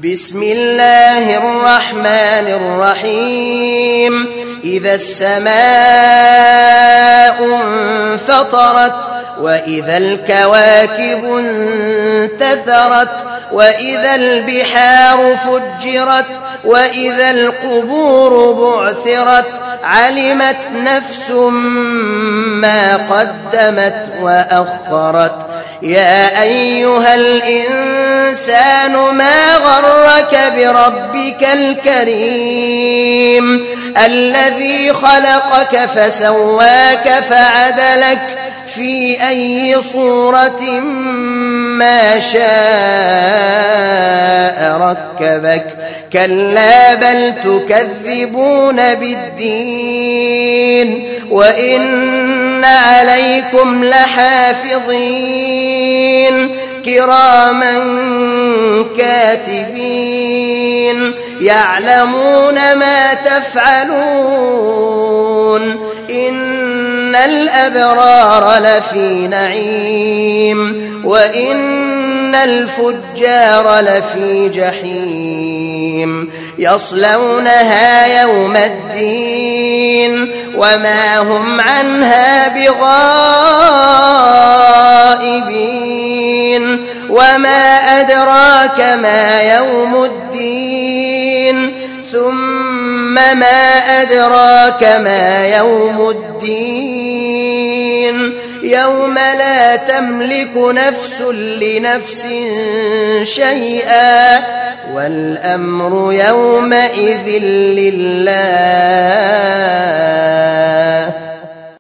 بسم الله الرحمن الرحيم إذا السماء انفطرت وإذا الكواكب انتثرت وإذا البحار فجرت وإذا القبور بعثرت علمت نفس ما قدمت وأخرت يا أيها الإنسان ما غرك بربك الكريم الذي خلقك فسواك فعدلك في أي صورة ما شاء ركبك كلا بل تكذبون بالدين وإن عليكم لحافظين كراما كاتبين يعلمون ما تفعلون إن الأبرار لفي نعيم وإن الفجار لفي جحيم يصلونها يوم الدين وما هم عنها بغائبين وما أدراك ما يوم الدين ثم ما أدراك ما يوم الدين يوم لا تملك نفس لنفس شيئا والأمر يومئذ لله